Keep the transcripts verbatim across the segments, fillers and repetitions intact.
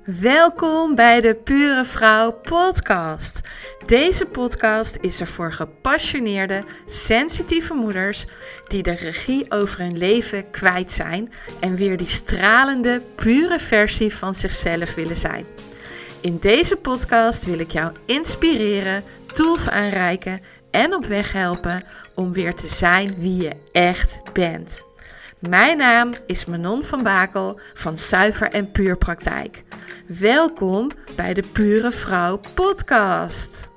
Welkom bij de Pure Vrouw podcast. Deze podcast is er voor gepassioneerde, sensitieve moeders die de regie over hun leven kwijt zijn en weer die stralende, pure versie van zichzelf willen zijn. In deze podcast wil ik jou inspireren, tools aanreiken en op weg helpen om weer te zijn wie je echt bent. Mijn naam is Manon van Bakel van Zuiver en Puur Praktijk. Welkom bij de Pure Vrouw podcast.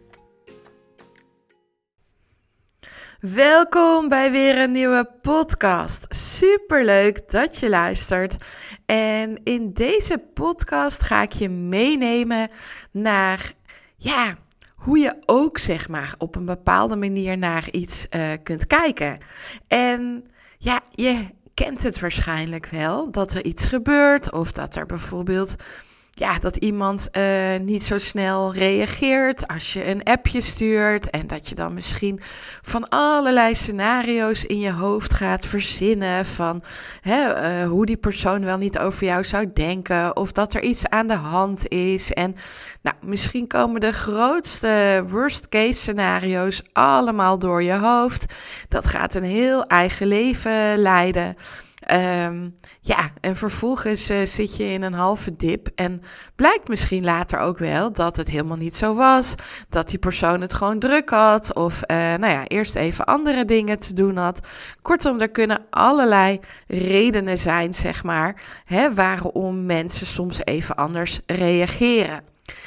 Welkom bij weer een nieuwe podcast. Superleuk dat je luistert. En in deze podcast ga ik je meenemen naar, ja, hoe je ook zeg maar op een bepaalde manier naar iets uh, kunt kijken. En ja, je kent het waarschijnlijk wel, dat er iets gebeurt of dat er bijvoorbeeld, ja, dat iemand uh, niet zo snel reageert als je een appje stuurt en dat je dan misschien van allerlei scenario's in je hoofd gaat verzinnen van hè, uh, hoe die persoon wel niet over jou zou denken of dat er iets aan de hand is. En nou, misschien komen de grootste worst case scenario's allemaal door je hoofd. Dat gaat een heel eigen leven leiden. Um, ja, en vervolgens uh, zit je in een halve dip en blijkt misschien later ook wel dat het helemaal niet zo was, dat die persoon het gewoon druk had of uh, nou ja, eerst even andere dingen te doen had. Kortom, er kunnen allerlei redenen zijn, zeg maar, hè, waarom mensen soms even anders reageren.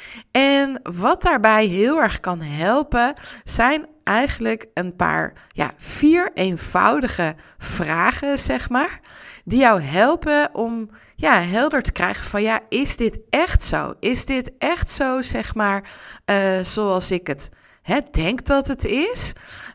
En wat daarbij heel erg kan helpen, zijn eigenlijk een paar, ja, vier eenvoudige vragen, zeg maar, die jou helpen om, ja, helder te krijgen van, ja, is dit echt zo? Is dit echt zo, zeg maar, uh, zoals ik het hè, denk dat het is?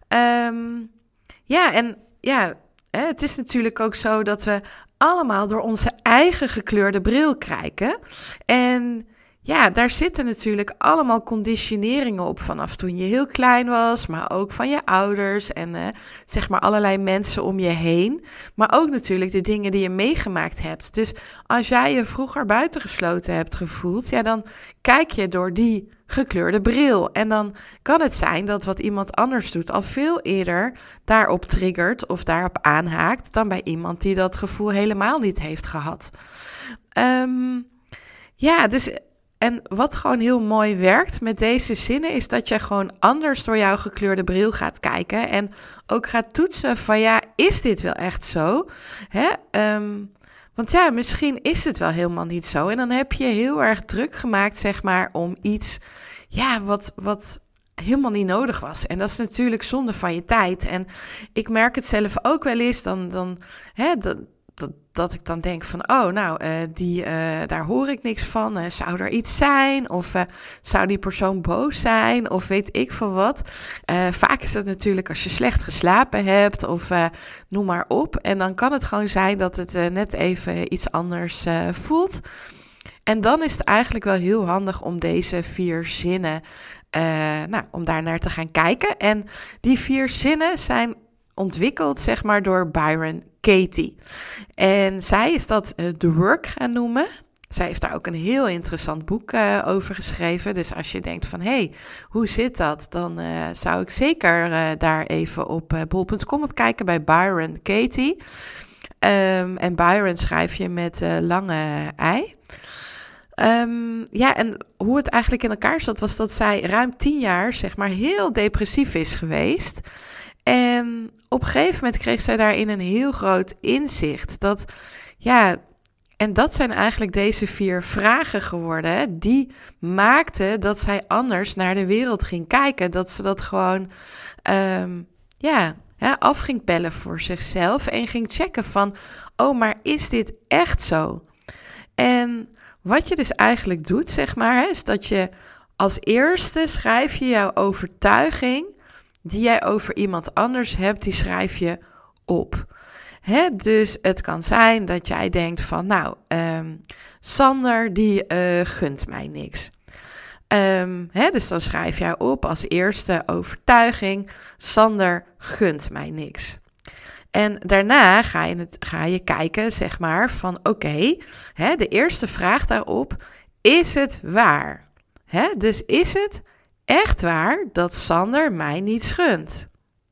Um, ja, en ja, hè, het is natuurlijk ook zo dat we allemaal door onze eigen gekleurde bril kijken. En ja, daar zitten natuurlijk allemaal conditioneringen op vanaf toen je heel klein was, maar ook van je ouders en uh, zeg maar allerlei mensen om je heen. Maar ook natuurlijk de dingen die je meegemaakt hebt. Dus als jij je vroeger buitengesloten hebt gevoeld, ja, dan kijk je door die gekleurde bril. En dan kan het zijn dat wat iemand anders doet al veel eerder daarop triggert of daarop aanhaakt dan bij iemand die dat gevoel helemaal niet heeft gehad. Um, ja, dus... En wat gewoon heel mooi werkt met deze zinnen is dat je gewoon anders door jouw gekleurde bril gaat kijken en ook gaat toetsen van ja, is dit wel echt zo? Hè? Um, want ja, misschien is het wel helemaal niet zo en dan heb je heel erg druk gemaakt, zeg maar, om iets, ja, wat, wat helemaal niet nodig was. En dat is natuurlijk zonde van je tijd. En ik merk het zelf ook wel eens, dan, dan hè, dat, dat, dat ik dan denk van, oh, nou, uh, die, uh, daar hoor ik niks van. Uh, zou er iets zijn? Of uh, zou die persoon boos zijn? Of weet ik veel wat. Uh, vaak is dat natuurlijk als je slecht geslapen hebt of uh, noem maar op. En dan kan het gewoon zijn dat het uh, net even iets anders uh, voelt. En dan is het eigenlijk wel heel handig om deze vier zinnen, uh, nou, om daar naar te gaan kijken. En die vier zinnen zijn ontwikkeld, zeg maar, door Byron Katie. En zij is dat uh, The Work gaan noemen. Zij heeft daar ook een heel interessant boek uh, over geschreven. Dus als je denkt van, hé, hey, hoe zit dat? Dan uh, zou ik zeker uh, daar even op uh, bol punt com op kijken bij Byron Katie. Um, en Byron schrijf je met uh, lange ei. Um, ja, en hoe het eigenlijk in elkaar zat, was dat zij ruim tien jaar, zeg maar, heel depressief is geweest. En op een gegeven moment kreeg zij daarin een heel groot inzicht. Dat, ja, en dat zijn eigenlijk deze vier vragen geworden, hè, die maakten dat zij anders naar de wereld ging kijken. Dat ze dat gewoon, um, ja, ja, af ging pellen voor zichzelf en ging checken van, oh, maar is dit echt zo? En wat je dus eigenlijk doet, zeg maar, hè, is dat je als eerste schrijf je jouw overtuiging die jij over iemand anders hebt, die schrijf je op. Hè, dus het kan zijn dat jij denkt van, nou, um, Sander die uh, gunt mij niks. Um, hè, dus dan schrijf jij op als eerste overtuiging, Sander gunt mij niks. En daarna ga je, het, ga je kijken, zeg maar, van oké, okay, de eerste vraag daarop is het waar? Hè? Dus is het echt waar dat Sander mij niet schunt?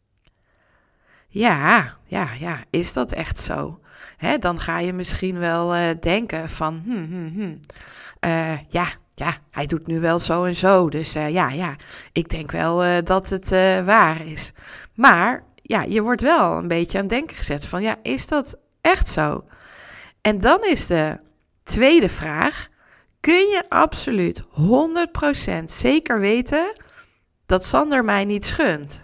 Ja, ja, ja, is dat echt zo? Hè, dan ga je misschien wel uh, denken van, hmm, hmm, hmm. Uh, ja, ja, hij doet nu wel zo en zo, dus uh, ja, ja, ik denk wel uh, dat het uh, waar is. Maar ja, je wordt wel een beetje aan het denken gezet van, ja, is dat echt zo? En dan is de tweede vraag, kun je absoluut honderd procent zeker weten dat Sander mij niet schunt?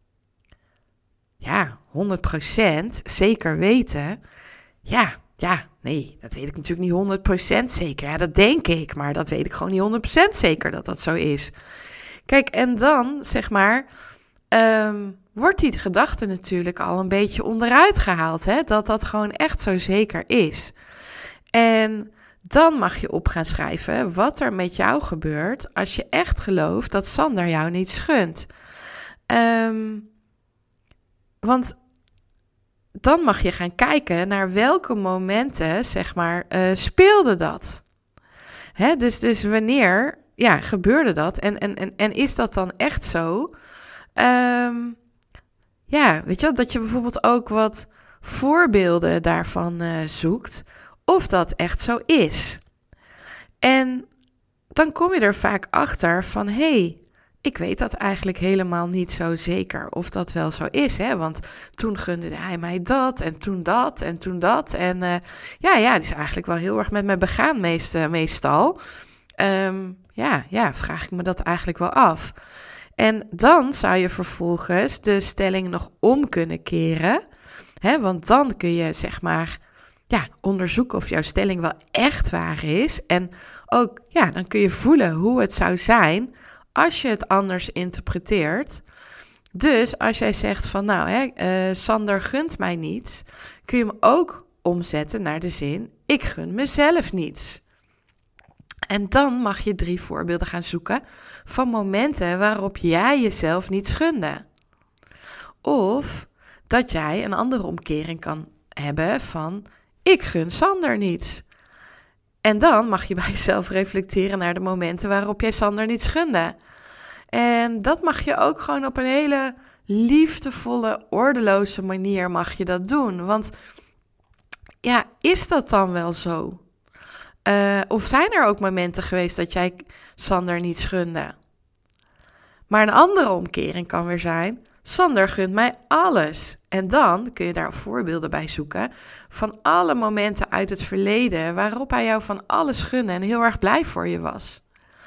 Ja, honderd procent zeker weten. Ja, ja, nee, dat weet ik natuurlijk niet honderd procent zeker. Ja, dat denk ik, maar dat weet ik gewoon niet honderd procent zeker dat dat zo is. Kijk, en dan, zeg maar, um, wordt die gedachte natuurlijk al een beetje onderuit gehaald, hè? Dat dat gewoon echt zo zeker is. En dan mag je op gaan schrijven wat er met jou gebeurt als je echt gelooft dat Sander jou niet schunt. Um, want dan mag je gaan kijken naar welke momenten, zeg maar, uh, speelde dat. Hè, dus, dus wanneer, ja, gebeurde dat? En, en, en, en is dat dan echt zo? Um, ja, weet je wel, dat je bijvoorbeeld ook wat voorbeelden daarvan uh, zoekt, of dat echt zo is. En dan kom je er vaak achter van, hé, hey, ik weet dat eigenlijk helemaal niet zo zeker of dat wel zo is, hè? Want toen gunde hij mij dat en toen dat en toen dat. En uh, ja, ja, die is eigenlijk wel heel erg met me begaan meest, uh, meestal. Um, ja, ja, vraag ik me dat eigenlijk wel af. En dan zou je vervolgens de stelling nog om kunnen keren. Hè? Want dan kun je, zeg maar, ja, onderzoeken of jouw stelling wel echt waar is. En ook, ja, dan kun je voelen hoe het zou zijn als je het anders interpreteert. Dus als jij zegt van, nou, hè, uh, Sander gunt mij niets, kun je hem ook omzetten naar de zin, ik gun mezelf niets. En dan mag je drie voorbeelden gaan zoeken van momenten waarop jij jezelf niets gunde. Of dat jij een andere omkering kan hebben van, ik gun Sander niets. En dan mag je bij jezelf reflecteren naar de momenten waarop jij Sander niets gunde. En dat mag je ook gewoon op een hele liefdevolle, ordeloze manier mag je dat doen. Want ja, is dat dan wel zo? Uh, of zijn er ook momenten geweest dat jij Sander niet gunde? Maar een andere omkering kan weer zijn, Sander gunt mij alles. En dan kun je daar voorbeelden bij zoeken van alle momenten uit het verleden waarop hij jou van alles gunde en heel erg blij voor je was.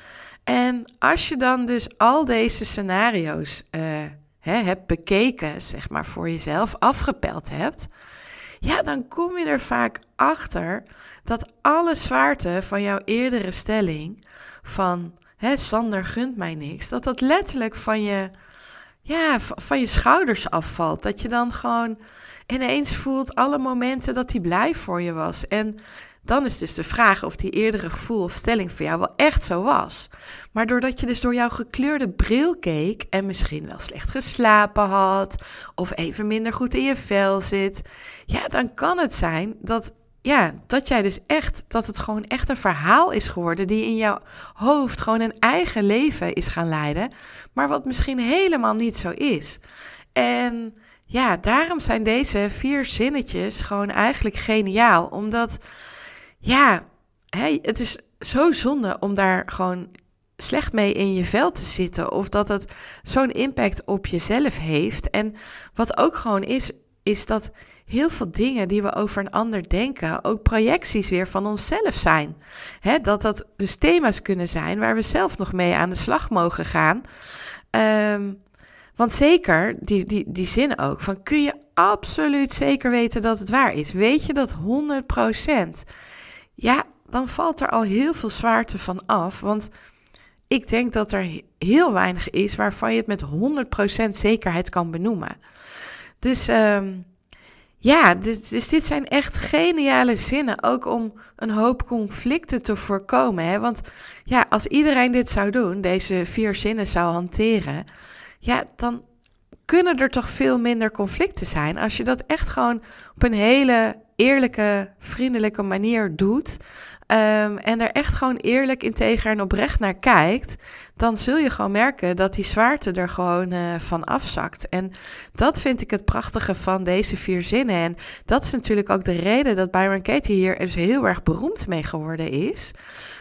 En als je dan dus al deze scenario's uh, hè, hebt bekeken, zeg maar voor jezelf afgepeld hebt, ja, dan kom je er vaak achter dat alle zwaarte van jouw eerdere stelling van, hè, Sander gunt mij niks, dat dat letterlijk van je, ja, van je schouders afvalt. Dat je dan gewoon ineens voelt alle momenten dat hij blij voor je was. En dan is dus de vraag of die eerdere gevoel of stelling voor jou wel echt zo was. Maar doordat je dus door jouw gekleurde bril keek en misschien wel slecht geslapen had of even minder goed in je vel zit, ja, dan kan het zijn dat, ja, dat jij dus echt, dat het gewoon echt een verhaal is geworden die in jouw hoofd gewoon een eigen leven is gaan leiden, maar wat misschien helemaal niet zo is. En ja, daarom zijn deze vier zinnetjes gewoon eigenlijk geniaal, omdat ja, hè, het is zo zonde om daar gewoon slecht mee in je vel te zitten. Of dat het zo'n impact op jezelf heeft. En wat ook gewoon is, is dat heel veel dingen die we over een ander denken ook projecties weer van onszelf zijn. Hè, dat dat dus thema's kunnen zijn waar we zelf nog mee aan de slag mogen gaan. Um, want zeker, die, die, die zin ook, van kun je absoluut zeker weten dat het waar is? Weet je dat honderd procent? Ja, dan valt er al heel veel zwaarte van af, want ik denk dat er heel weinig is waarvan je het met honderd procent zekerheid kan benoemen. Dus um, ja, dus, dus dit zijn echt geniale zinnen, ook om een hoop conflicten te voorkomen. Hè? Want ja, als iedereen dit zou doen, deze vier zinnen zou hanteren, ja, dan kunnen er toch veel minder conflicten zijn als je dat echt gewoon op een hele eerlijke, vriendelijke manier doet. um, en er echt gewoon eerlijk, integer en oprecht naar kijkt, dan zul je gewoon merken dat die zwaarte er gewoon uh, van afzakt. En dat vind ik het prachtige van deze vier zinnen. En dat is natuurlijk ook de reden dat Byron Katie hier dus heel erg beroemd mee geworden is.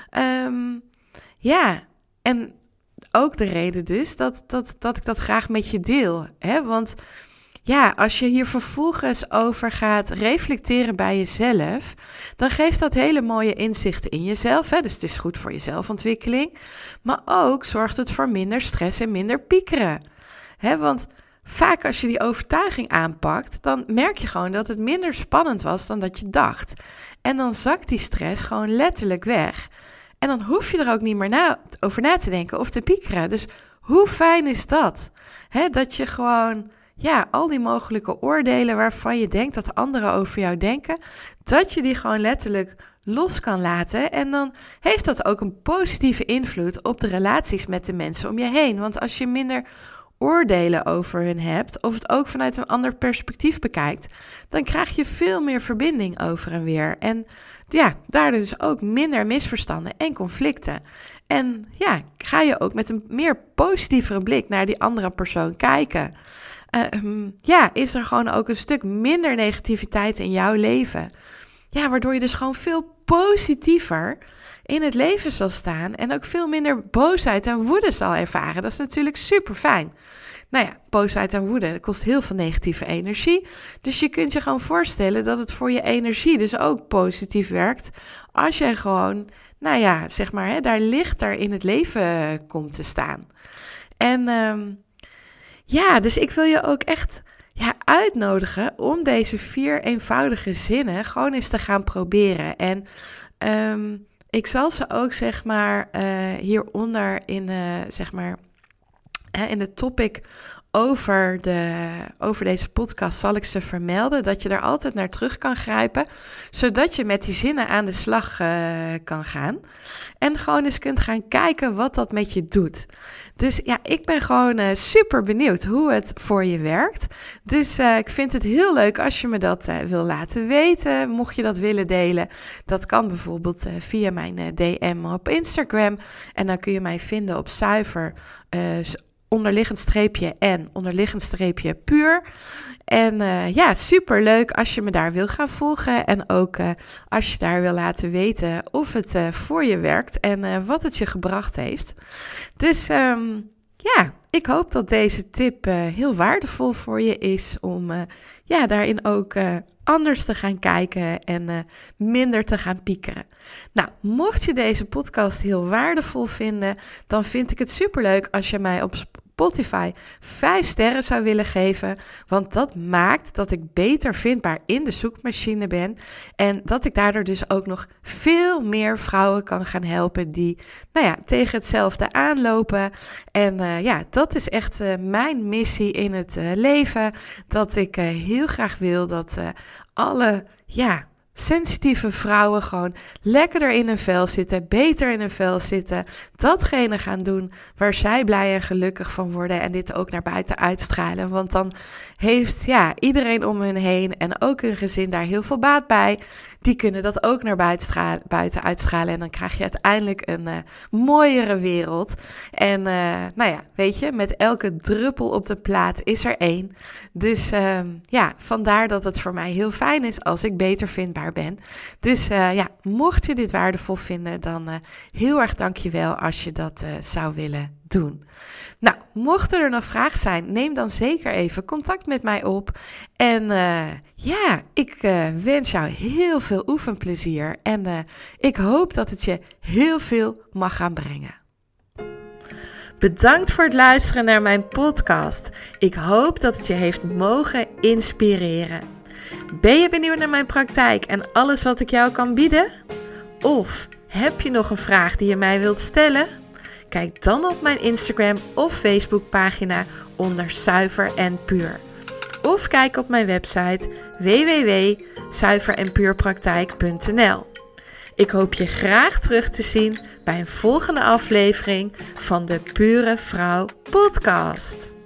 Um, ja, en ook de reden dus dat, dat, dat ik dat graag met je deel. Hè? Want ja, als je hier vervolgens over gaat reflecteren bij jezelf, dan geeft dat hele mooie inzichten in jezelf. Hè? Dus het is goed voor je zelfontwikkeling. Maar ook zorgt het voor minder stress en minder piekeren. Hè? Want vaak als je die overtuiging aanpakt, dan merk je gewoon dat het minder spannend was dan dat je dacht. En dan zakt die stress gewoon letterlijk weg. En dan hoef je er ook niet meer na, over na te denken of te piekeren. Dus hoe fijn is dat? Hè? Dat je gewoon, ja, al die mogelijke oordelen waarvan je denkt dat anderen over jou denken, dat je die gewoon letterlijk los kan laten. En dan heeft dat ook een positieve invloed op de relaties met de mensen om je heen. Want als je minder oordelen over hun hebt, of het ook vanuit een ander perspectief bekijkt, dan krijg je veel meer verbinding over en weer. En ja, daardoor dus ook minder misverstanden en conflicten. En ja, ga je ook met een meer positievere blik naar die andere persoon kijken. Uh, um, ja, is er gewoon ook een stuk minder negativiteit in jouw leven. Ja, waardoor je dus gewoon veel positiever in het leven zal staan en ook veel minder boosheid en woede zal ervaren. Dat is natuurlijk super fijn. Nou ja, boosheid en woede, dat kost heel veel negatieve energie. Dus je kunt je gewoon voorstellen dat het voor je energie dus ook positief werkt als je gewoon, nou ja, zeg maar, hè, daar lichter in het leven komt te staan. En um, ja, dus ik wil je ook echt ja, uitnodigen om deze vier eenvoudige zinnen gewoon eens te gaan proberen. En um, ik zal ze ook, zeg maar, uh, hieronder in, uh, zeg maar, uh, in de topic over, de, over deze podcast zal ik ze vermelden, dat je daar altijd naar terug kan grijpen, zodat je met die zinnen aan de slag uh, kan gaan. En gewoon eens kunt gaan kijken wat dat met je doet. Dus ja, ik ben gewoon uh, super benieuwd hoe het voor je werkt. Dus uh, ik vind het heel leuk als je me dat uh, wil laten weten. Mocht je dat willen delen, dat kan bijvoorbeeld uh, via mijn uh, D M op Instagram. En dan kun je mij vinden op zuiver uh, onderliggend streepje en onderliggend streepje puur. En uh, ja, super leuk als je me daar wil gaan volgen. En ook uh, als je daar wil laten weten of het uh, voor je werkt en uh, wat het je gebracht heeft. Dus um, ja, ik hoop dat deze tip uh, heel waardevol voor je is om uh, ja, daarin ook uh, anders te gaan kijken en uh, minder te gaan piekeren. Nou, mocht je deze podcast heel waardevol vinden, dan vind ik het superleuk als je mij op Spotify vijf sterren zou willen geven, want dat maakt dat ik beter vindbaar in de zoekmachine ben en dat ik daardoor dus ook nog veel meer vrouwen kan gaan helpen die, nou ja, tegen hetzelfde aanlopen. En uh, ja, dat is echt uh, mijn missie in het uh, leven, dat ik uh, heel graag wil dat uh, alle, ja, sensitieve vrouwen gewoon lekkerder in hun vel zitten, beter in hun vel zitten, datgene gaan doen waar zij blij en gelukkig van worden en dit ook naar buiten uitstralen. Want dan heeft ja, iedereen om hun heen en ook hun gezin daar heel veel baat bij. Die kunnen dat ook naar buiten, stra- buiten uitstralen en dan krijg je uiteindelijk een uh, mooiere wereld. En uh, nou ja, weet je, met elke druppel op de plaat is er één. Dus uh, ja, vandaar dat het voor mij heel fijn is als ik beter vindbaar ben. Dus uh, ja, mocht je dit waardevol vinden, dan uh, heel erg dankjewel als je dat uh, zou willen doen. Nou, mochten er nog vragen zijn, neem dan zeker even contact met mij op. En uh, ja, ik uh, wens jou heel veel oefenplezier. En uh, ik hoop dat het je heel veel mag gaan brengen. Bedankt voor het luisteren naar mijn podcast. Ik hoop dat het je heeft mogen inspireren. Ben je benieuwd naar mijn praktijk en alles wat ik jou kan bieden? Of heb je nog een vraag die je mij wilt stellen? Kijk dan op mijn Instagram of Facebook pagina onder Zuiver en Puur. Of kijk op mijn website w w w punt zuiver en puur praktijk punt n l. Ik hoop je graag terug te zien bij een volgende aflevering van de Pure Vrouw podcast.